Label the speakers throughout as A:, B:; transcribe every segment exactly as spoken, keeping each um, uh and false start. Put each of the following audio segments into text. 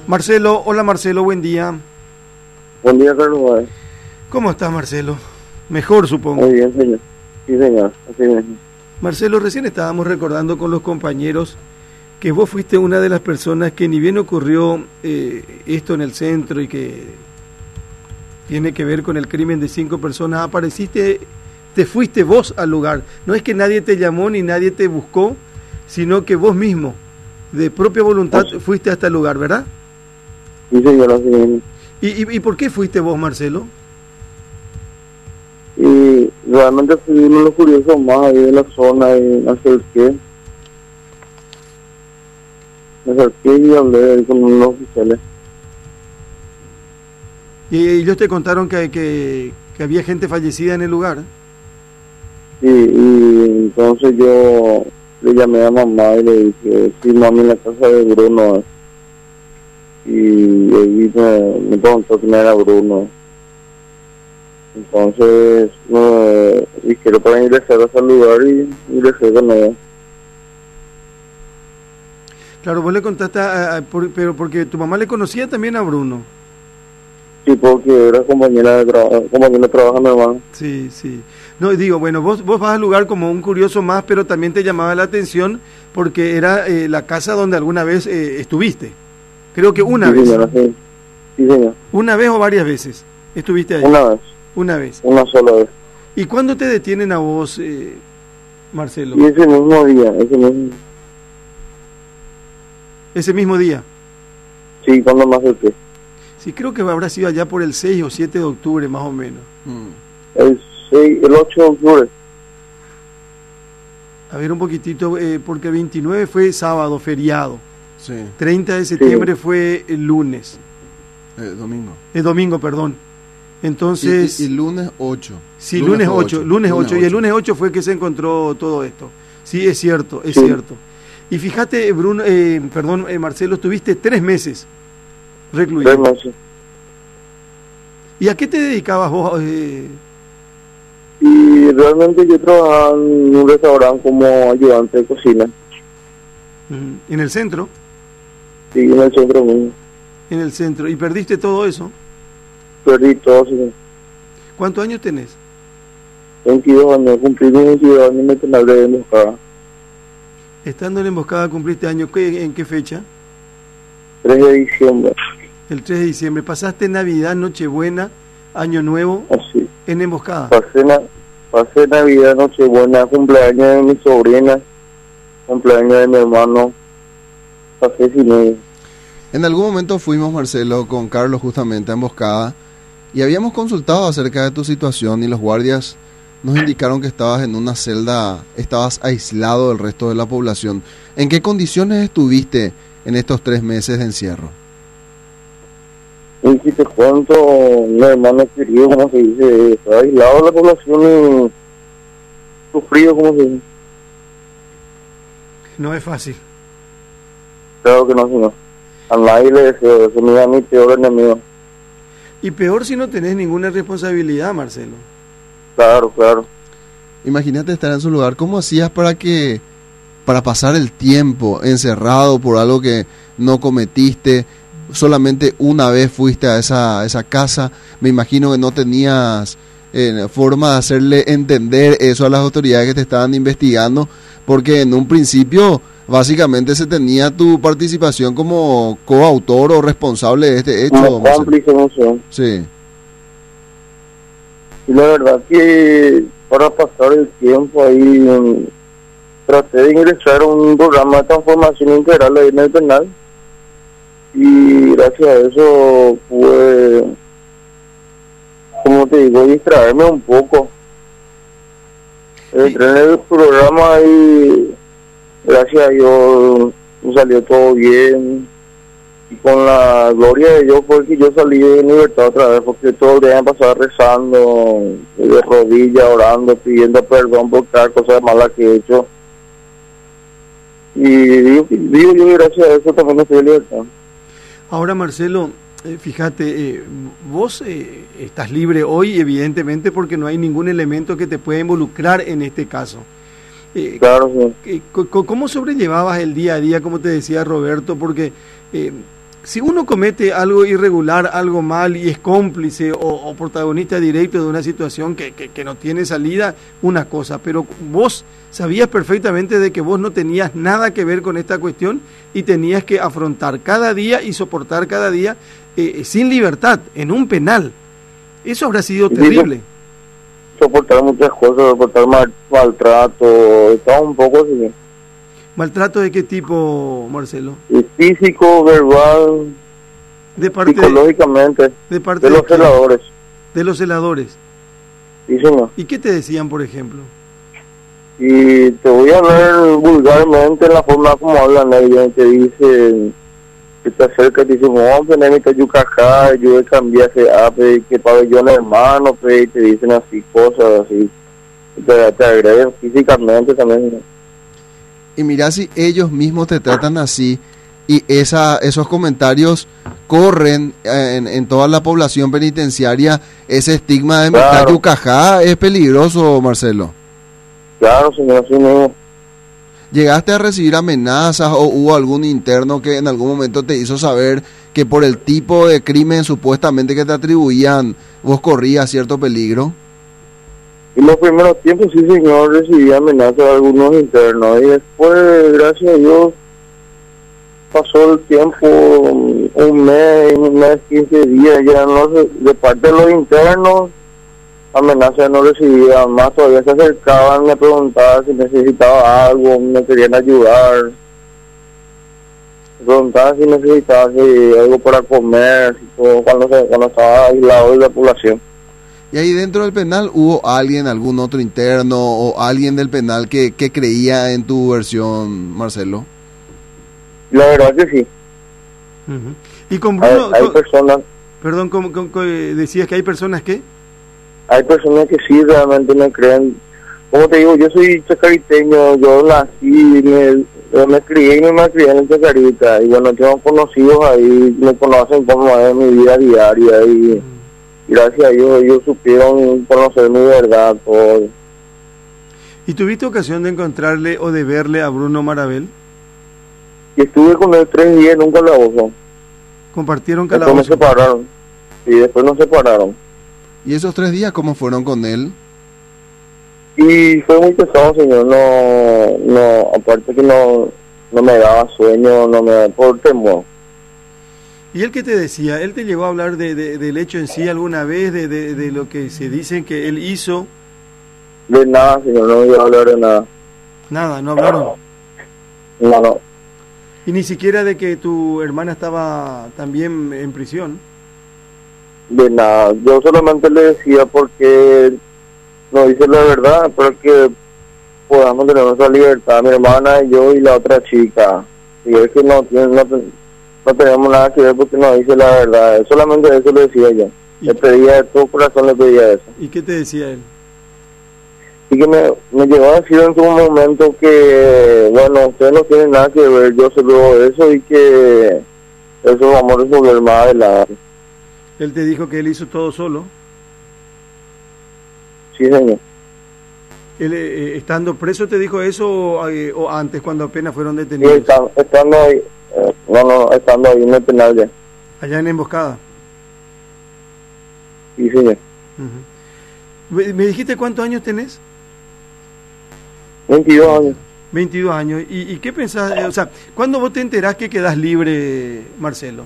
A: Marcelo, hola Marcelo, buen día.
B: Buen día, Carlos.
A: ¿Cómo estás, Marcelo? Mejor, supongo.
B: Muy bien, señor. Sí, señor. Así mismo.
A: Marcelo, recién estábamos recordando con los compañeros que vos fuiste una de las personas que ni bien ocurrió eh, esto en el centro y que tiene que ver con el crimen de cinco personas, apareciste, te fuiste vos al lugar. No es que nadie te llamó ni nadie te buscó, sino que vos mismo, de propia voluntad,
B: Sí.
A: fuiste hasta el lugar, ¿verdad?
B: Sí, señor, así mismo.
A: ¿Y, y, y por qué fuiste vos, Marcelo?
B: Y realmente fui uno de los curiosos más ahí de la zona y me acerqué. Me acerqué y hablé ahí con unos oficiales.
A: Y ellos te contaron que, que, que había gente fallecida en el lugar.
B: Sí, y entonces yo le llamé a mamá y le dije, sí, mami, en la casa de Bruno. eh". Y ahí me, me preguntó quién era Bruno. Entonces me dijeron para ingresar a ese lugar y ingresé con ella.
A: Claro, vos le contaste, a, a- por- pero porque tu mamá le conocía también a Bruno.
B: Sí, porque era compañera de trabajo, compañera de trabajo mi hermano.
A: Sí, sí. No, digo, bueno, vos, vos vas al lugar como un curioso más, pero también te llamaba la atención porque era eh, la casa donde alguna vez eh, estuviste. Creo que una
B: Sí,
A: vez.
B: señora, sí. Sí, señor.
A: Una vez o varias veces estuviste ahí.
B: Una vez,
A: Una vez.
B: una sola vez.
A: ¿Y cuándo te detienen a vos, eh, Marcelo?
B: Y ese mismo día, ese mismo,
A: Ese mismo día.
B: sí, cuando me acerqué.
A: Sí, creo que habrá sido allá por el seis o siete de octubre, más o menos.
C: Mm.
B: El seis, el ocho de octubre.
A: A ver, un poquitito, eh, porque el veintinueve fue sábado, feriado.
C: Sí,
A: treinta de septiembre fue el lunes.
C: eh, domingo.
A: El domingo, perdón. Entonces,
C: Y, y, y lunes ocho.
A: sí, lunes
C: fue
A: ocho, lunes ocho, y el lunes ocho fue que se encontró todo esto. Sí, es cierto, es
B: Sí.
A: cierto. Y fíjate, Bruno, eh, perdón, eh, Marcelo, estuviste tres meses recluido.
B: Tres meses.
A: ¿Y a qué te dedicabas vos? Eh,
B: Y realmente yo trabajaba en un restaurante como ayudante de cocina.
A: mm, en el centro?
B: Sí, en el centro mismo.
A: En el centro. ¿Y perdiste todo eso?
B: Perdí todo, sí.
A: ¿Cuántos años tenés?
B: veintidós años, cumplí mis veintidós años y me tenía de emboscada.
A: Estando en la emboscada cumpliste año. ¿Qué, ¿En qué fecha?
B: tres de diciembre,
A: El tres de diciembre. ¿Pasaste Navidad, Nochebuena, Año Nuevo
B: así.
A: en emboscada?
B: Pasé, na pasé Navidad, Nochebuena, cumpleaños de mi sobrina, cumpleaños de mi hermano. Pasé sin ella.
C: En algún momento fuimos, Marcelo, con Carlos justamente a emboscada y habíamos consultado acerca de tu situación y los guardias nos indicaron que estabas en una celda, estabas aislado del resto de la población. ¿En qué condiciones estuviste en estos tres meses de encierro?
B: Y si te cuento, mi hermano querido, como se dice, está aislado de la población y sufrido, como se dice.
A: No es fácil.
B: Claro que no, señor. A nadie le deseo eso, ni a mi peor enemigo.
A: Y peor si no tenés ninguna responsabilidad, Marcelo.
B: Claro, claro.
C: Imagínate estar en su lugar. ¿Cómo hacías para que, para pasar el tiempo encerrado por algo que no cometiste? Solamente una vez fuiste a esa, a esa casa. Me imagino que no tenías eh, forma de hacerle entender eso a las autoridades que te estaban investigando, porque en un principio básicamente se tenía tu participación como coautor o responsable de este hecho.
B: Como
C: Marcelo.
B: cómplice, no sé.
C: Sí.
B: Y la verdad que para pasar el tiempo ahí mm, traté de ingresar a un programa de transformación integral ahí en el penal y gracias a eso pude, como te digo, distraerme un poco. Entré en el programa y gracias a Dios me salió todo bien. Y con la gloria de Dios fue que yo salí de libertad otra vez, porque todo el día me pasaba rezando, de rodillas, orando, pidiendo perdón por cada cosa mala que he hecho. Y digo, digo yo, gracias a eso también estoy en libertad.
A: Ahora, Marcelo, eh, fíjate, eh, vos eh, estás libre hoy, evidentemente, porque no hay ningún elemento que te pueda involucrar en este caso. Eh,
B: Claro, sí.
A: eh, co- co- ¿Cómo sobrellevabas el día a día, como te decía Roberto? Porque eh, si uno comete algo irregular, algo mal y es cómplice o, o protagonista directo de una situación que, que, que no tiene salida, una cosa, pero vos sabías perfectamente de que vos no tenías nada que ver con esta cuestión y tenías que afrontar cada día y soportar cada día eh, sin libertad, en un penal. Eso habrá sido terrible.
B: Soportar muchas cosas, soportar mal, maltrato, estaba un poco así.
A: ¿Maltrato de qué tipo, Marcelo?
B: Físico, verbal,
A: de parte
B: psicológicamente,
A: de, de, parte
B: de los
A: de
B: celadores.
A: De los celadores.
B: Sí, señor.
A: ¿Y qué te decían, por ejemplo?
B: Y te voy a hablar vulgarmente en la forma como hablan ellos, te dicen, que te acercas y te dicen, vamos a tener que yucajá, yo he cambiado ese ape, que pabellón hermano, pe, y te dicen así, cosas así, te, te agreden físicamente también.
C: Y mira, si ellos mismos te tratan así y esa, esos comentarios corren en, en toda la población penitenciaria, ese estigma de
B: claro.
C: Meta Yucajá es peligroso, Marcelo.
B: Claro, señor, así mismo.
C: ¿Llegaste a recibir amenazas o hubo algún interno que en algún momento te hizo saber que por el tipo de crimen supuestamente que te atribuían vos corrías cierto peligro?
B: En los primeros tiempos, sí, señor, recibí amenazas de algunos internos. Y después, gracias a Dios, pasó el tiempo, un mes, un mes, quince días, ya no sé, de parte de los internos, amenazas no recibía, más todavía se acercaban, me preguntaban si necesitaba algo, me querían ayudar. Me preguntaban si necesitaba si, algo para comer, si todo, cuando, se, cuando estaba aislado de la población.
C: Y ahí dentro del penal, ¿hubo alguien, algún otro interno o alguien del penal que, que creía en tu versión, Marcelo?
B: La verdad que sí.
A: Uh-huh. Y con Bruno...
B: Hay, hay
A: con,
B: personas...
A: Perdón, ¿cómo, cómo, cómo decías que hay personas que?
B: Hay personas que sí realmente me creen. Como te digo, yo soy chacariteño, yo nací, me, yo me crié y me, me crié en Chacarita. Y bueno, tengo conocidos ahí, me conocen como es mi vida diaria y... Uh-huh. Gracias a Dios, ellos supieron conocer mi verdad, todo.
A: ¿Y tuviste ocasión de encontrarle o de verle a Bruno Marabel?
B: Y estuve con él tres días en un calabozo.
A: ¿Compartieron calabozo?
B: Después me separaron. Y después nos separaron.
C: ¿Y esos tres días cómo fueron con él?
B: Y fue muy pesado, señor. No, no, aparte que no, no me daba sueño, no me por temor.
A: ¿Y él qué te decía? ¿Él te llegó a hablar de, de, del hecho en sí alguna vez, de, de, de lo que se dice que él hizo?
B: De nada, señor, no me iba a hablar de nada.
A: Nada, ¿no hablaron?
B: No, no.
A: ¿Y ni siquiera de que tu hermana estaba también en prisión?
B: De nada, yo solamente le decía porque no dice la verdad, para que podamos tener nuestra libertad, mi hermana y yo y la otra chica. Y es que no tiene... No, no tenemos nada que ver porque no dice la verdad, solamente eso le decía yo. Le pedía de todo corazón, le pedía eso.
A: ¿Y qué te decía él?
B: Y que me, me llegó a decir en su momento que, bueno, ustedes no tienen nada que ver, yo se lo eso y que eso vamos a resolver más adelante.
A: ¿Él te dijo que él hizo todo solo?
B: Sí, señor.
A: ¿Él eh, estando preso te dijo eso o, eh, o antes, cuando apenas fueron detenidos?
B: Sí, estando, estando ahí. No, no, estando ahí en el penal ya.
A: ¿Allá en Emboscada?
B: Sí, señor.
A: Uh-huh. ¿Me dijiste cuántos años tenés?
B: veintidós años.
A: veintidós años. ¿Y, y qué pensás? O sea, ¿cuándo vos te enterás que quedás libre, Marcelo?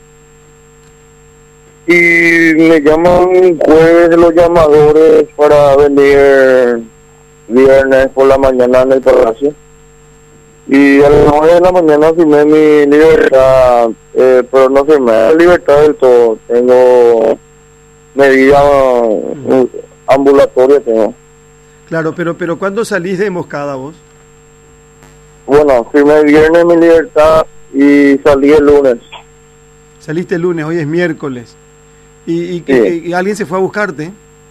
B: Y me llaman un jueves de los llamadores para venir viernes por la mañana en el palacio. Y a las nueve de la mañana firmé mi libertad, eh, pero no firmé la libertad del todo. Tengo medida uh, ambulatoria, tengo.
A: Claro, pero pero ¿cuándo salís de Emboscada vos?
B: Bueno, firmé el viernes mi libertad y salí el lunes.
A: Saliste el lunes, hoy es miércoles. ¿Y, y, sí. y, y alguien se fue a buscarte?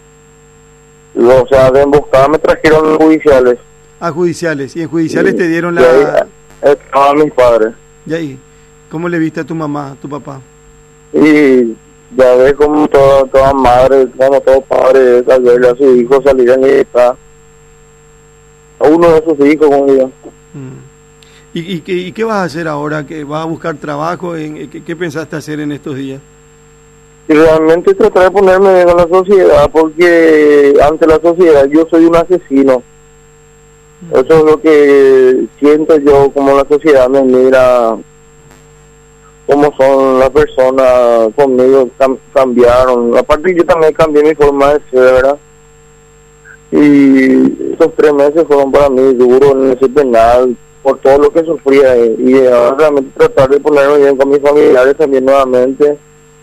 B: O sea, de Emboscada me trajeron los judiciales.
A: A judiciales, y en judiciales
B: sí,
A: te dieron la...
B: Estaban mis padres.
A: ¿Y ahí? ¿Cómo le viste a tu mamá, a tu papá?
B: Y ya ves como toda, toda madre, como todo padre, al verle a su hijo salir en libertad. A uno de sus hijos, como digo.
A: Mm. ¿Y, y, qué, ¿Y qué vas a hacer ahora? ¿Que vas a buscar trabajo? En, ¿qué, ¿Qué pensaste hacer en estos días?
B: Y realmente tratar de ponerme bien con la sociedad, porque ante la sociedad yo soy un asesino. Eso es lo que siento yo, como la sociedad me mira, cómo son las personas conmigo, cam cambiaron. Aparte yo también cambié mi forma de ser, ¿verdad? Y esos tres meses fueron para mí duros en ese penal, por todo lo que sufría. Y ahora realmente tratar de ponerme bien con mis familiares también nuevamente.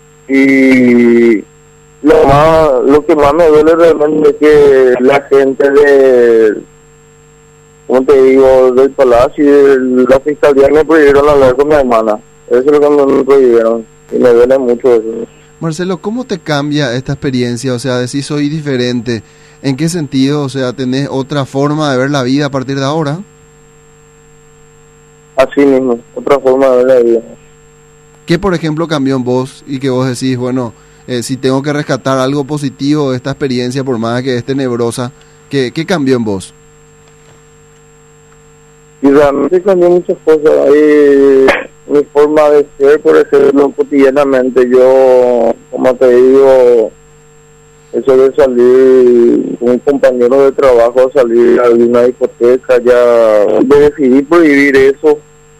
B: Y lo más, lo que más me duele realmente es que la gente de, como te digo, del palacio y de la fiscalía me prohibieron hablar con mi hermana. Eso es lo que me, me prohibieron y me duele mucho eso.
C: Marcelo, ¿cómo te cambia esta experiencia? O sea, decís soy diferente. ¿En qué sentido? O sea, ¿tenés otra forma de ver la vida a partir de ahora?
B: Así mismo, otra forma de ver la vida.
C: ¿Qué, por ejemplo, cambió en vos y que vos decís, bueno, eh, si tengo que rescatar algo positivo de esta experiencia, por más que es tenebrosa, ¿qué, qué cambió en vos?
B: Y realmente cambió muchas cosas. Eh, mi forma de ser, por ejemplo, cotidianamente, yo, como te digo, eso de salir con un compañero de trabajo, salir a una discoteca, ya yo decidí prohibir eso.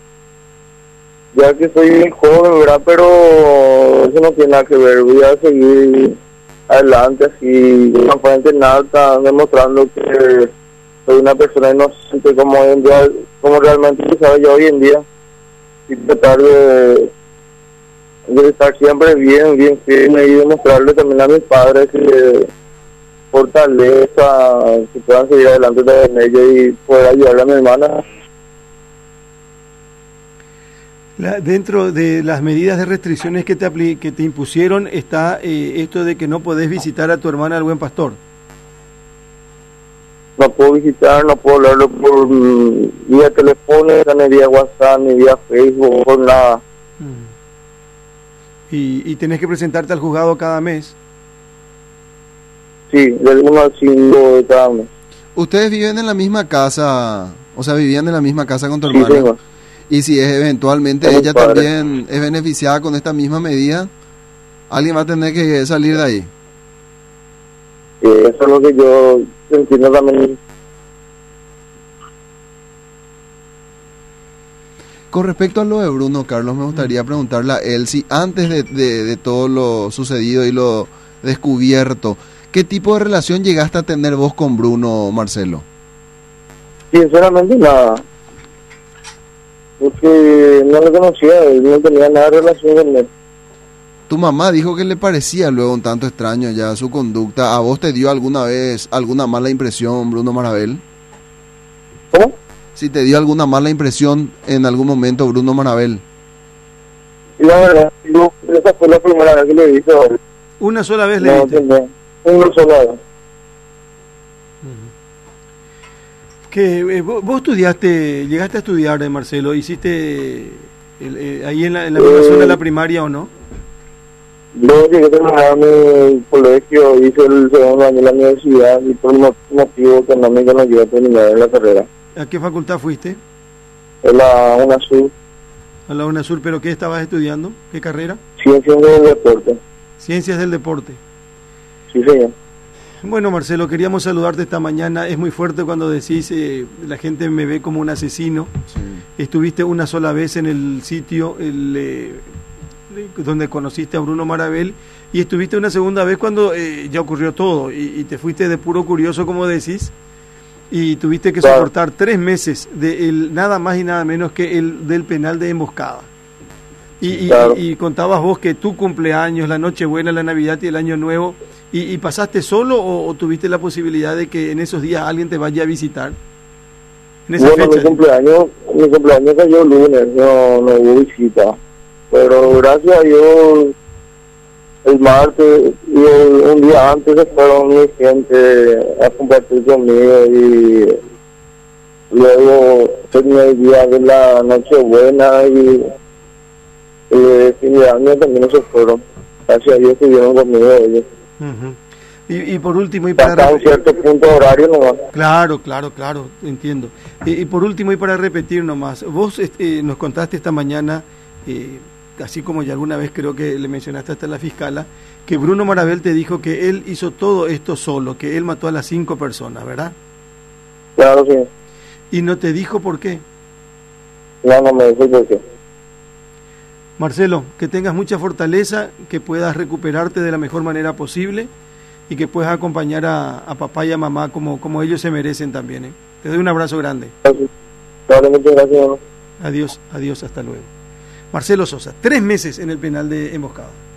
B: Ya que soy bien joven, ¿verdad? Pero eso no tiene nada que ver. Voy a seguir adelante así, con la frente en alta, demostrando que soy una persona inocente como hoy en día, como realmente se sabe yo hoy en día. Y tratar de, de estar siempre bien, bien firme y demostrarle también a mis padres que fortaleza, que puedan seguir adelante de ellos y poder ayudarle a mi hermana.
A: La, dentro de las medidas de restricciones que te apli que te impusieron está eh, esto de que no podés visitar a tu hermana el Buen Pastor.
B: No puedo visitar, no puedo hablarlo por um, vía telefónica, ni vía WhatsApp, ni vía Facebook, por nada.
A: Mm. Y, y tenés que presentarte al juzgado cada mes.
B: Sí, del uno al cinco de cada mes.
C: ¿Ustedes viven en la misma casa? O sea, vivían en la misma casa con tu
B: Sí,
C: hermana.
B: señor.
C: Y si es eventualmente
B: Somos
C: ella
B: padres.
C: también es beneficiada con esta misma medida, alguien va a tener que salir de ahí.
B: Sí, eso es lo que yo entiendo también.
C: Con respecto a lo de Bruno, Carlos, me gustaría preguntarle a él si antes de, de, de todo lo sucedido y lo descubierto, ¿qué tipo de relación llegaste a tener vos con Bruno, Marcelo?
B: Sinceramente nada. Porque no lo conocía, no tenía nada de relación con él.
C: Tu mamá dijo que le parecía luego un tanto extraño ya su conducta. ¿A vos te dio alguna vez alguna mala impresión, Bruno Marabel?
B: ¿Cómo?
C: Si te dio alguna mala impresión en algún momento, Bruno Marabel.
B: Y la verdad, yo, esa fue la primera vez que le dije a él.
A: ¿Una sola vez le
B: No,
A: diste?
B: tenía una sola vez.
A: Que eh, vos, vos estudiaste, llegaste a estudiar, eh, Marcelo, hiciste el, eh, ahí en la, en la misma
B: Eh,
A: zona de la primaria o no?
B: Yo llegué a terminar mi colegio, hice el segundo año en la universidad y por un motivo económico no llegué a terminar la carrera.
A: ¿A qué facultad fuiste?
B: En la UNASUR,
A: A la UNASUR, ¿pero qué estabas estudiando? ¿Qué carrera?
B: Ciencias del Deporte.
A: Ciencias del Deporte.
B: Sí, señor.
A: Bueno, Marcelo, queríamos saludarte esta mañana. Es muy fuerte cuando decís, eh, la gente me ve como un asesino.
C: Sí.
A: Estuviste una sola vez en el sitio el, eh, donde conociste a Bruno Marabel y estuviste una segunda vez cuando eh, ya ocurrió todo y, y te fuiste de puro curioso, como decís, y tuviste que
B: Claro.
A: soportar tres meses de el, nada más y nada menos que el del penal de emboscada. Y, y-
B: Claro.
A: y, y contabas vos que tu cumpleaños, la Nochebuena, la Navidad y el Año Nuevo, y, y pasaste solo o, o tuviste la posibilidad de que en esos días alguien te vaya a visitar. En esa
B: Bueno, mi
A: fecha.
B: cumpleaños, mi cumpleaños cayó el lunes, no, no hubo visita. Pero gracias a Dios, el martes y el- un día antes se fueron mi gente a compartir conmigo y luego tenía el día de la Nochebuena y el fin de año también se fueron. Gracias a Dios estuvieron conmigo ellos.
A: Ujú. Y, y por último, y para
B: hasta un cierto punto horario nomás.
A: Claro, claro, claro, entiendo. Y, y por último, y para repetir nomás, vos este, nos contaste esta mañana, eh, así como ya alguna vez creo que le mencionaste hasta a la fiscala, que Bruno Marabel te dijo que él hizo todo esto solo, que él mató a las cinco personas, ¿verdad?
B: Claro, sí.
A: ¿Y no te dijo por qué?
B: No, no me dijo por qué.
A: Marcelo, que tengas mucha fortaleza, que puedas recuperarte de la mejor manera posible y que puedas acompañar a, a papá y a mamá como, como ellos se merecen también, ¿eh? Te doy un abrazo grande.
B: Gracias. Vale, muchas gracias.
A: Adiós, adiós, hasta luego. Marcelo Sosa, tres meses en el penal de Emboscada.